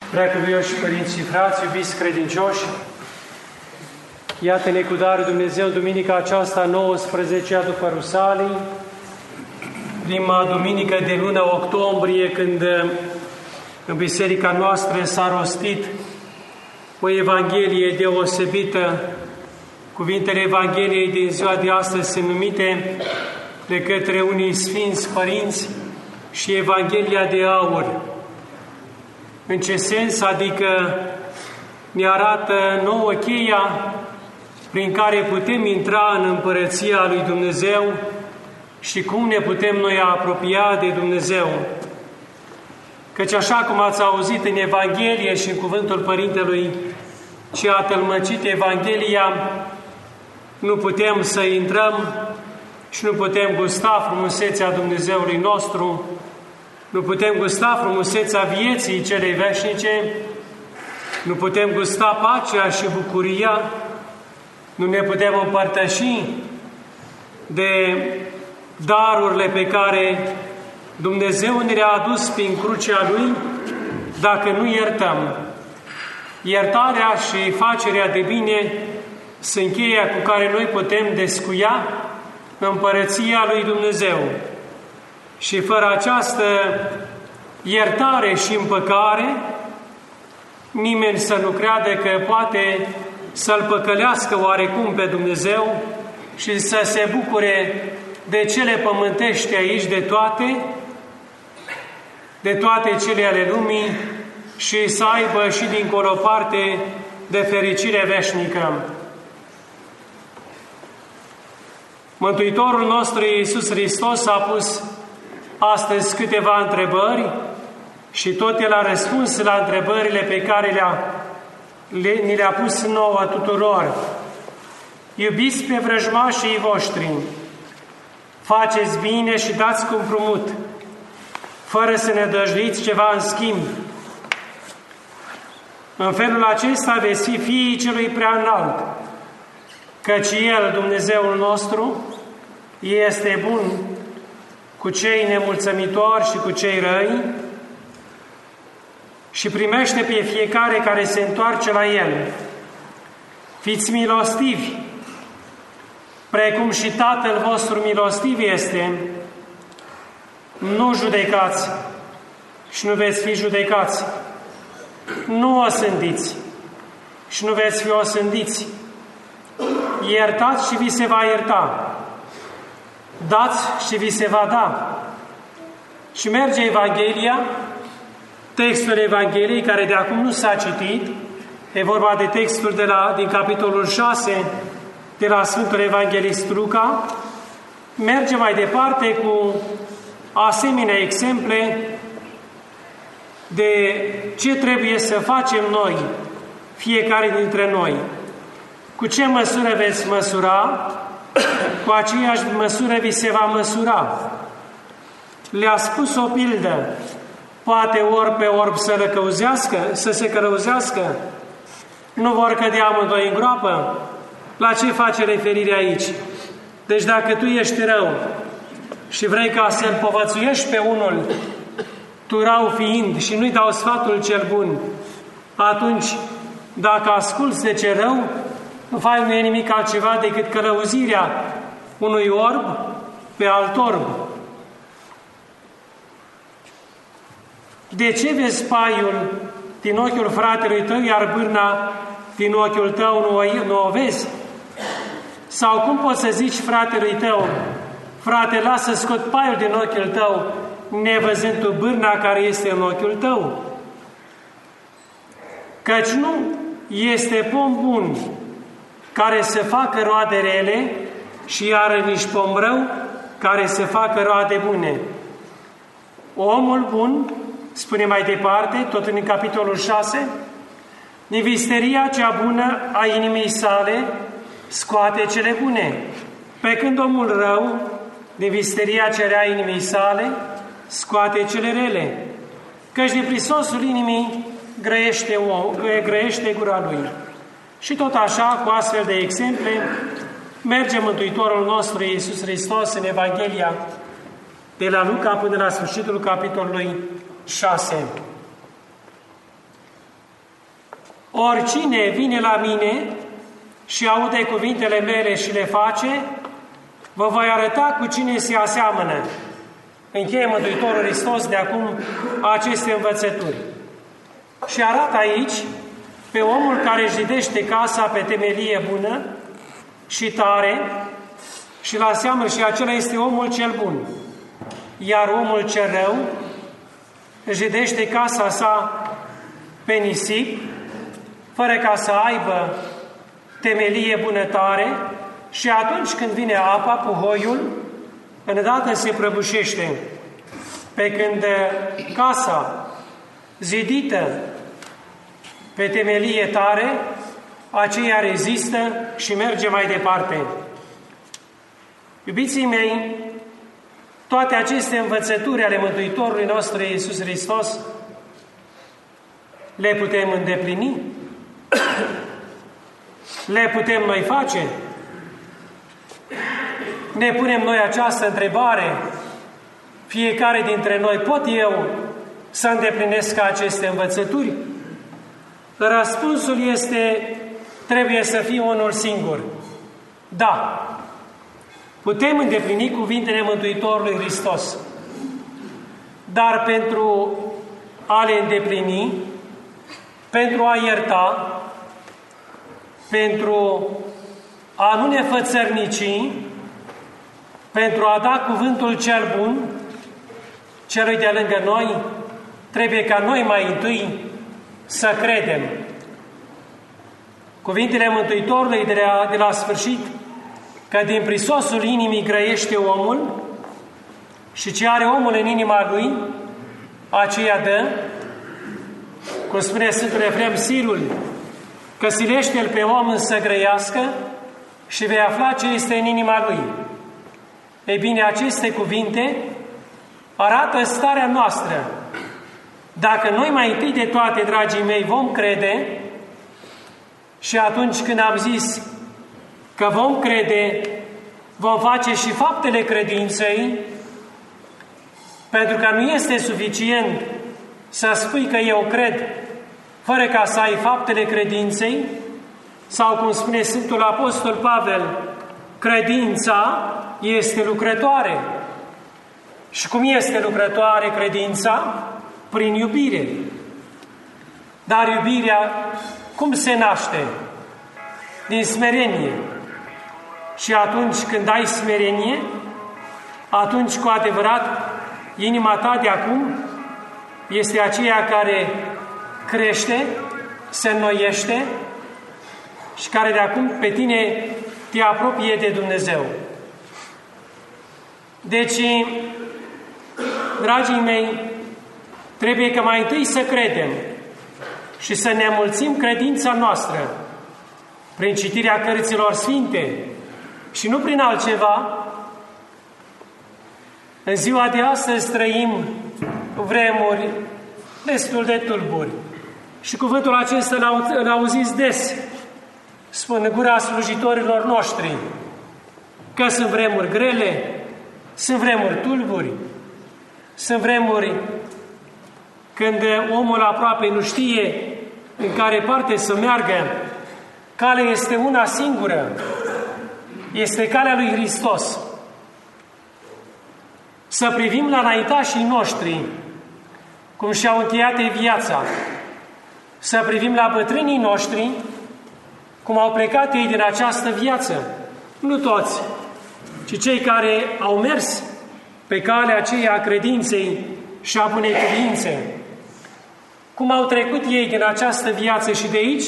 Preacuvioși părinți și frați, iubiți credincioși, iată-ne cu darul Dumnezeu duminica aceasta 19-a după Rusalii, prima duminică de luna octombrie, când în biserica noastră s-a rostit o Evanghelie deosebită. Cuvintele Evangheliei din ziua de astăzi sunt numite de către unii sfinți părinți și Evanghelia de aur. În ce sens? Adică ne arată nouă cheia prin care putem intra în împărăția lui Dumnezeu și cum ne putem noi apropia de Dumnezeu. Căci așa cum ați auzit în Evanghelie și în cuvântul Părintelui ce a tălmăcit Evanghelia, nu putem să intrăm și nu putem gusta frumusețea Dumnezeului nostru, nu putem gusta frumusețea vieții celei veșnice, nu putem gusta pacea și bucuria, nu ne putem împărtăși de darurile pe care Dumnezeu ne le-a adus prin crucea Lui, dacă nu iertăm. Iertarea și facerea de bine sunt cheia cu care noi putem descuia împărăția lui Dumnezeu. Și fără această iertare și împăcare, nimeni să nu creadă că poate să-L păcălească oarecum pe Dumnezeu și să se bucure de cele pământești aici, de toate cele ale lumii, și să aibă și dincolo parte de fericire veșnică. Mântuitorul nostru Iisus Hristos a pus astăzi câteva întrebări și tot El a răspuns la întrebările pe care ni le-a pus nouă tuturor. Iubiți pe vrăjmașii voștri, faceți bine și dați cu împrumut, fără să ne dăjduiți ceva în schimb. În felul acesta veți fi fiii celui prea înalt, căci El, Dumnezeul nostru, este bun cu cei nemulțumitori și cu cei răi și primește pe fiecare care se întoarce la El. Fiți milostivi, precum și Tatăl vostru milostiv este. Nu judecați și nu veți fi judecați. Nu osândiți și nu veți fi osândiți. Iertați și vi se va ierta. Dați și vi se va da. Și merge Evanghelia, textul Evangheliei, care de acum nu s-a citit, e vorba de textul din capitolul 6 de la Sfântul Evanghelist Luca, merge mai departe cu asemenea exemple de ce trebuie să facem noi, fiecare dintre noi. Cu ce măsură veți măsura, cu aceeași măsură vi se va măsura. Le-a spus o pildă, poate orb pe orb să se călăuzească, nu vor cădea amândoi în groapă. La ce face referire aici? Deci dacă tu ești rău și vrei ca să-l povățuiești pe unul, tu rău fiind, și nu-i dau sfatul cel bun, atunci, dacă asculți de ce rău, nu faci nimic altceva decât călăuzirea unui orb pe alt orb. De ce vezi paiul din ochiul fratelui tău, iar bârna din ochiul tău nu o vezi? Sau cum poți să zici fratelui tău, frate, lasă scot paiul din ochiul tău, nevăzând tu bârna care este în ochiul tău? Căci nu este pom bun care să facă roade rele și iară nici pom rău care să facă roade bune. Omul bun, spune mai departe, tot în capitolul 6, din visteria cea bună a inimii sale scoate cele bune, pe când omul rău, din visteria ce rea inimii sale, scoate cele rele, căci din prisosul inimii grăiește gura lui. Și tot așa, cu astfel de exemple, merge Mântuitorul nostru Iisus Hristos în Evanghelia de la Luca până la sfârșitul capitolului 6. Oricine vine la mine și aude cuvintele mele și le face, vă voi arăta cu cine se aseamănă. Încheie Mântuitorul Hristos de acum aceste învățături. Și arată aici pe omul care își zidește casa pe temelie bună și tare și la seamă și acela este omul cel bun. Iar omul cel rău își zidește casa sa pe nisip, fără ca să aibă temelie bună tare, și atunci când vine apa, puhoiul, îndată se prăbușește. Pe când casa zidită pe temelie tare, aceea rezistă și merge mai departe. Iubiții mei, toate aceste învățături ale Mântuitorului nostru Iisus Hristos le putem îndeplini? Le putem noi face? Ne punem noi această întrebare, fiecare dintre noi, pot eu să îndeplinesc aceste învățături? Răspunsul este, trebuie să fie unul singur. Da, putem îndeplini cuvintele Mântuitorului Hristos, dar pentru a le îndeplini, pentru a ierta, pentru a nu ne fățărnici, pentru a da cuvântul cel bun celui de lângă noi, trebuie ca noi mai întâi să credem. Cuvintele Mântuitorului de la sfârșit, că din prisosul inimii grăiește omul și ce are omul în inima lui, aceea dă, cum spune Sfântul Efrem Sirul, că silește-l pe om să grăiască și vei afla ce este în inima lui. Ei bine, aceste cuvinte arată starea noastră. Dacă noi mai întâi de toate, dragii mei, vom crede, și atunci când am zis că vom crede, vom face și faptele credinței, pentru că nu este suficient să spui că eu cred, fără ca să ai faptele credinței, sau cum spune Sfântul Apostol Pavel, credința este lucrătoare. Și cum este lucrătoare credința? Prin iubire. Dar iubirea cum se naște? Din smerenie. Și atunci când ai smerenie, atunci cu adevărat inima ta de acum este aceea care crește, se înnoiește și care de acum pe tine te apropie de Dumnezeu. Deci, dragii mei, trebuie că mai întâi să credem și să ne înmulțim credința noastră prin citirea cărților sfinte și nu prin altceva. În ziua de astăzi trăim vremuri destul de tulburi și cuvântul acesta îl auziți des, spun gura slujitorilor noștri, că sunt vremuri grele, sunt vremuri tulburi, sunt vremuri când omul aproape nu știe în care parte să meargă. Calea este una singură, este calea lui Hristos. Să privim la înaintașii noștri, cum și-au încheiat viața, să privim la bătrânii noștri, cum au plecat ei din această viață. Nu toți, ci cei care au mers pe calea aceea a credinței și a bunei credințe. Cum au trecut ei din această viață și de aici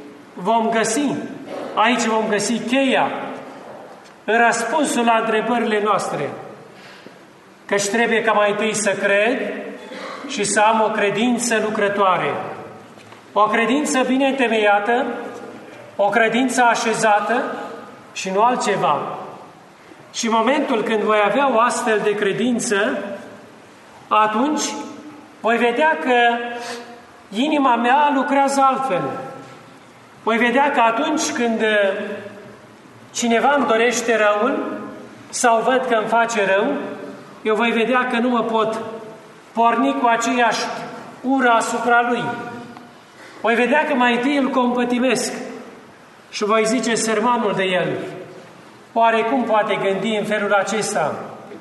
vom găsi cheia, răspunsul la întrebările noastre. Căci trebuie ca mai întâi să cred și să am o credință lucrătoare. O credință bine întemeiată, o credință așezată și nu altceva. Și în momentul când voi avea o astfel de credință, atunci voi vedea că inima mea lucrează altfel. Voi vedea că atunci când cineva îmi dorește răul sau văd că îmi face rău, eu voi vedea că nu mă pot porni cu aceeași ură asupra lui. voi vedea că mai întâi îl compătimesc și voi zice sermanul de el. Oare cum poate gândi în felul acesta?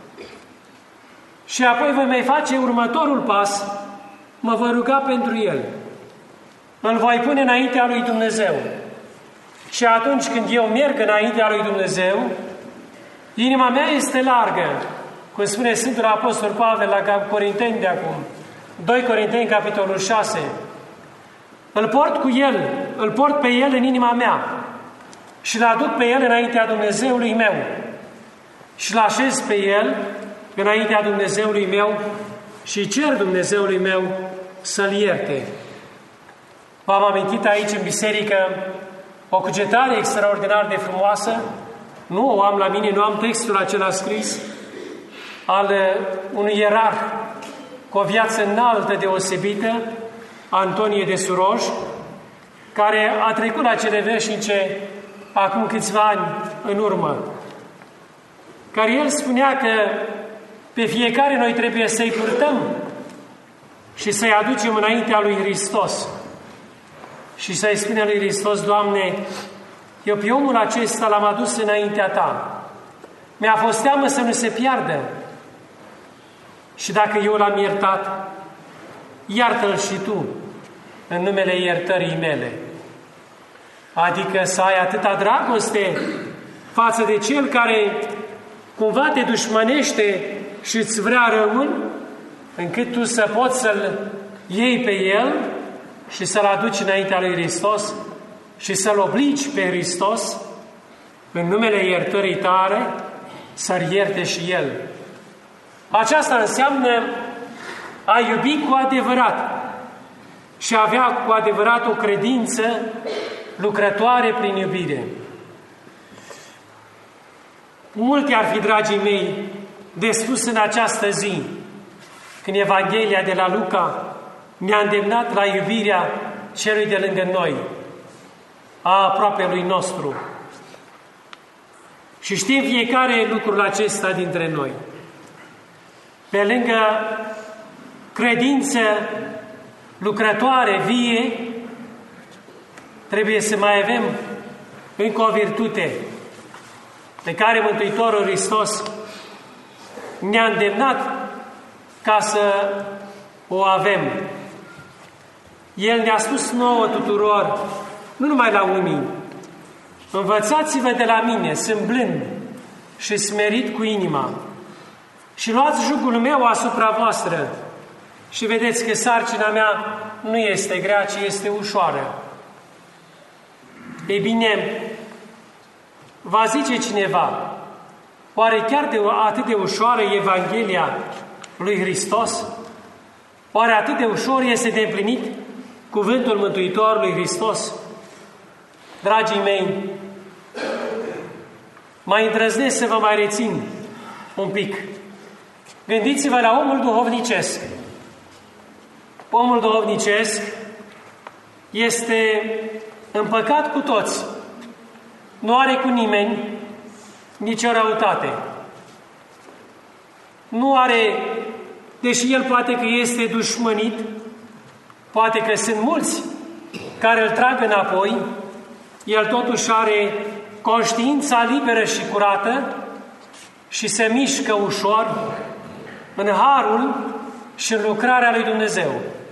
Și apoi voi mai face următorul pas, mă voi ruga pentru el. Îl voi pune înaintea lui Dumnezeu. Și atunci când eu merg înaintea lui Dumnezeu, inima mea este largă, cum spune Sfântul Apostol Pavel la Corinteni de acum, 2 Corinteni, capitolul 6. Îl port cu el, îl port pe el în inima mea și îl aduc pe el înaintea Dumnezeului meu și îl așez pe el înaintea Dumnezeului meu și cer Dumnezeului meu să-l ierte. V-am amintit aici în biserică o cugetare extraordinar de frumoasă. Nu o am la mine, nu am textul acela scris, al unui ierarh cu o viață înaltă, deosebită, Antonie de Suroj, care a trecut la cele veșnice acum câțiva ani în urmă, care el spunea că pe fiecare noi trebuie să-i purtăm și să-i aducem înaintea lui Hristos și să-i spunem lui Hristos: Doamne, eu pe omul acesta l-am adus înaintea Ta. Mi-a fost teamă să nu se piardă. Și dacă eu l-am iertat, iartă-l și Tu în numele iertării mele. Adică să ai atâta dragoste față de cel care cumva te dușmănește și îți vrea răul, încât tu să poți să-l iei pe el și să-l aduci înaintea lui Hristos și să-l obligi pe Hristos în numele iertării tale să-l ierte și el. Aceasta înseamnă a iubi cu adevărat și a avea cu adevărat o credință lucrătoare prin iubire. Multe ar fi, dragii mei, de spus în această zi, când Evanghelia de la Luca ne-a îndemnat la iubirea celui de lângă noi, a aproapelui nostru. Și știm fiecare lucrul acesta dintre noi. Pe lângă credință lucrătoare, vie, trebuie să mai avem încă o virtute pe care Mântuitorul Hristos ne-a îndemnat ca să o avem. El ne-a spus nouă tuturor, nu numai la unii: învățați-vă de la mine, sunt blând și smerit cu inima, și luați jugul meu asupra voastră și vedeți că sarcina mea nu este grea, ci este ușoară. Ei bine, va zice cineva: oare chiar atât de ușoară e Evanghelia lui Hristos? Oare atât de ușor este de împlinit cuvântul Mântuitorului Hristos? Dragii mei, mai îndrăznesc să vă mai rețin un pic. Gândiți-vă la omul duhovnicesc. Omul duhovnicesc este împăcat cu toți. Nu are cu nimeni nicio răutate. Nu are, deși el poate că este dușmănit, poate că sunt mulți care îl trag înapoi, el totuși are conștiința liberă și curată și se mișcă ușor în harul și în lucrarea lui Dumnezeu.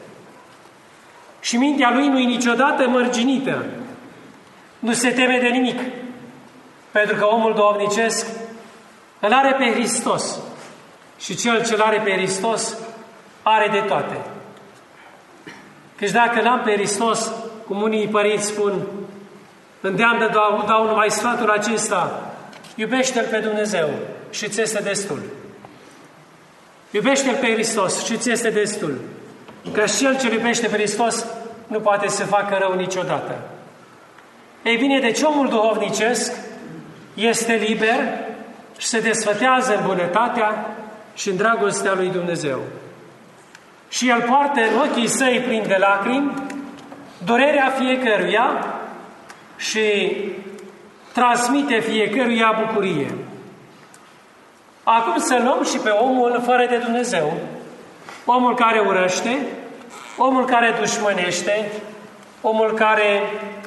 Și mintea lui nu e niciodată mărginită. Nu se teme de nimic. Pentru că omul duhovnicesc îl are pe Hristos. Și cel ce îl are pe Hristos are de toate. Căci dacă l-am pe Hristos, cum unii părinți spun, îndeamnă, dau numai sfatul acesta: iubește-L pe Dumnezeu și ți este destul. Iubește-L pe Hristos și ți este destul. Că cel ce iubește pe Hristos nu poate să facă rău niciodată. Ei bine, deci omul duhovnicesc este liber și se desfătează în bunătatea și în dragostea lui Dumnezeu. Și el poartă în ochii săi plini de lacrimi durerea fiecăruia și transmite fiecăruia bucurie. Acum să luăm și pe omul fără de Dumnezeu, omul care urăște, omul care dușmănește, omul care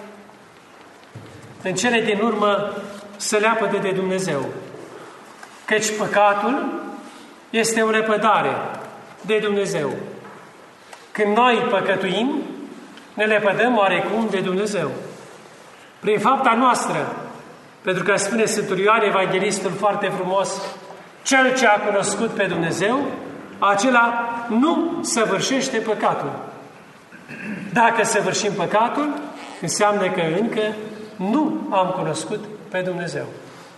în cele din urmă se leapădă de Dumnezeu. Căci păcatul este o lepădare de Dumnezeu. Când noi păcătuim, ne lepădăm oarecum de Dumnezeu. Prin fapta noastră, pentru că spune Sfântul Ioan Evanghelistul foarte frumos, cel ce a cunoscut pe Dumnezeu, acela nu săvârșește păcatul. Dacă săvârșim păcatul, înseamnă că încă nu am cunoscut pe Dumnezeu.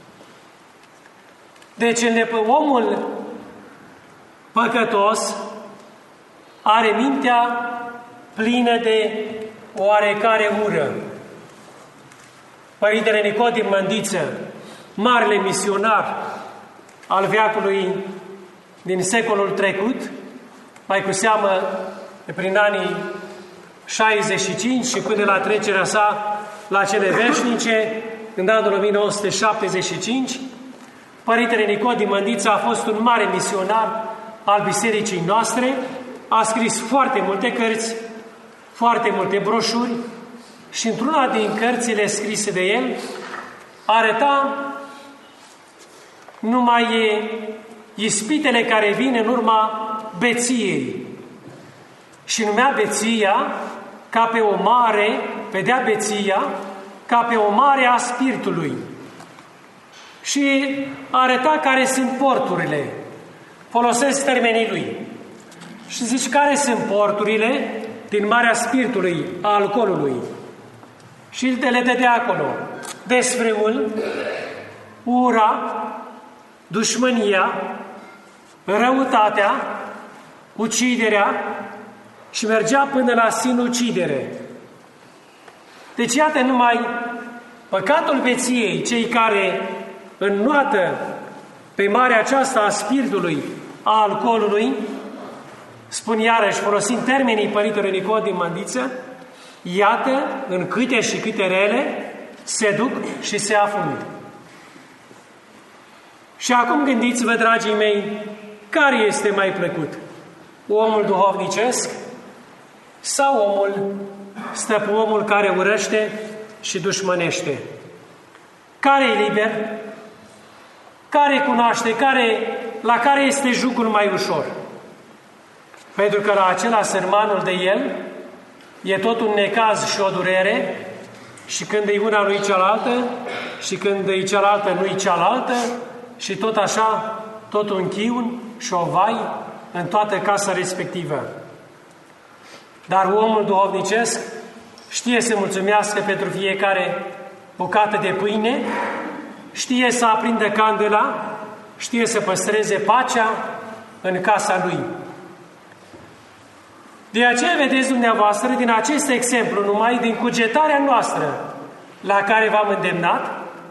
Deci omul păcătos are mintea plină de oarecare ură. Părintele Nicodim Mândiță, marele misionar al veacului din secolul trecut, mai cu seamă prin anii 65 și până la trecerea sa la cele veșnice, în anul 1975, Părintele Nicodim Mândiță a fost un mare misionar al bisericii noastre, a scris foarte multe cărți, foarte multe broșuri și într-una din cărțile scrise de el arăta numai ispitele care vin în urma beției. Și numea beția ca pe o mare, vedea beția ca pe o mare a spiritului. Și arăta care sunt porturile. Folosesc termenii lui. Și zici, care sunt porturile din marea spiritului, a alcoolului? Și le dădea acolo. Desfrâul, ura, dușmânia, răutatea, uciderea și mergea până la sinucidere. Deci iată numai păcatul beției, cei care înnoată pe marea aceasta a spiritului, a alcoolului, spun iarăși, folosind termenii Părintelui Nicodim Mândiță, iată în câte și câte rele se duc și se afundă. Și acum gândiți-vă, dragii mei, care este mai plăcut? Omul duhovnicesc sau omul care urăște și dușmănește? Care e liber? Care cunoaște? La care este jugul mai ușor? Pentru că la acela sărmanul de el e tot un necaz și o durere și când e una nu-i cealaltă și când e cealaltă nu-i cealaltă și tot așa, tot un chiun și o vai în toată casa respectivă. Dar omul duhovnicesc știe să mulțumească pentru fiecare bucată de pâine, știe să aprindă candela, știe să păstreze pacea în casa lui. De aceea vedeți dumneavoastră din acest exemplu, numai din cugetarea noastră la care v-am îndemnat,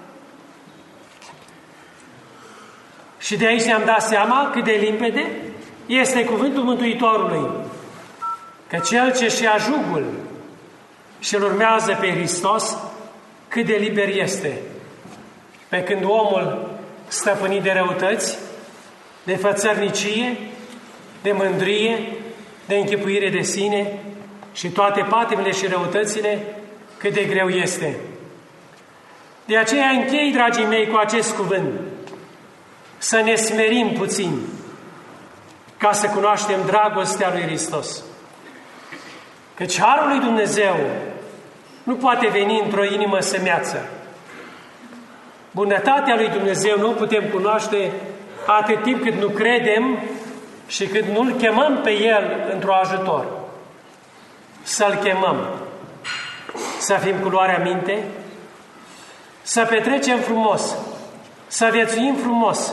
și de aici ne-am dat seama cât de limpede este cuvântul Mântuitorului, că cel ce-și ia jugul și îl urmează pe Hristos, cât de liber este. Pe când omul stăpânit de răutăți, de fățărnicie, de mândrie, de închipuire de sine și toate patimile și răutățile, cât de greu este. De aceea închei, dragii mei, cu acest cuvânt, să ne smerim puțin, ca să cunoaștem dragostea lui Hristos. Căci harul lui Dumnezeu nu poate veni într-o inimă semeață. Bunătatea lui Dumnezeu nu putem cunoaște atât timp cât nu credem și cât nu-L chemăm pe El într-o ajutor. Să-L chemăm, să fim cu luarea minte, să petrecem frumos, să viețuim frumos.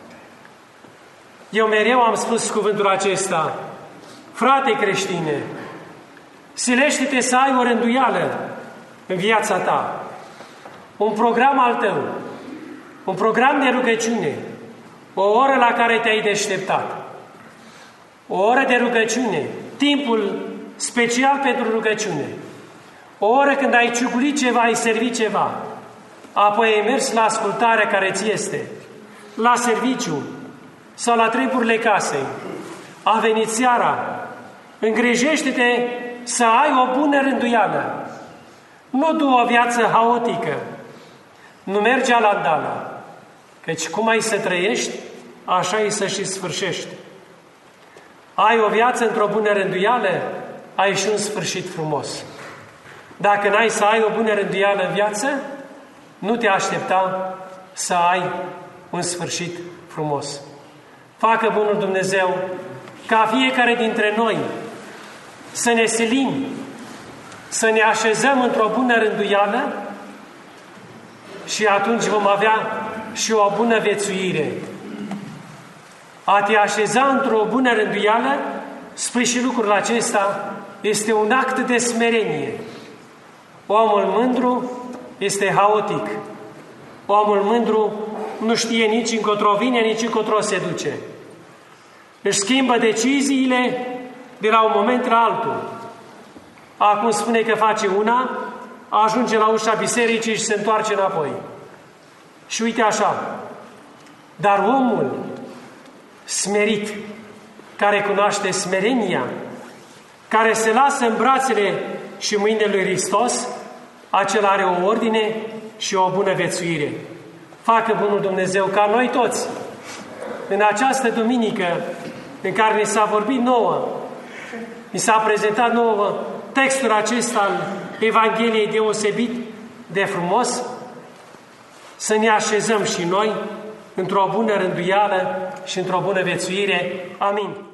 Eu mereu am spus cuvântul acesta: frate creștine, silește-te să ai o rânduială în viața ta, un program al tău, un program de rugăciune, o oră la care te-ai deșteptat, o oră de rugăciune, timpul special pentru rugăciune, o oră când ai ciugulit ceva, ai servit ceva, apoi ai mers la ascultarea care ți este, la serviciu sau la treburile casei, a venit seara, îngrijește-te să ai o bună rânduială, Nu du o viață haotică, nu merge la andală, căci cum ai să trăiești, așa ai să și sfârșești. Ai o viață într-o bună rânduială, ai și un sfârșit frumos. Dacă n-ai să ai o bună rânduială în viață, nu te aștepta să ai un sfârșit frumos. Facă bunul Dumnezeu ca fiecare dintre noi să ne silim, să ne așezăm într-o bună rânduială și atunci vom avea și o bună viețuire. A te așeza într-o bună rânduială, spui și lucrul acesta, este un act de smerenie. Omul mândru este haotic. Omul mândru nu știe nici încotro vine, nici încotro se duce. Își schimbă deciziile de la un moment la altul. Acum spune că face una, ajunge la ușa bisericii și se întoarce înapoi. Și uite așa. Dar omul smerit, care cunoaște smerenia, care se lasă în brațele și mâinile lui Hristos, acela are o ordine și o bună viețuire. Facă bunul Dumnezeu ca noi toți, în această duminică în care ni s-a vorbit nouă, ni s-a prezentat nouă textul acesta al Evangheliei deosebit de frumos, să ne așezăm și noi într-o bună rânduială și într-o bună viețuire. Amin.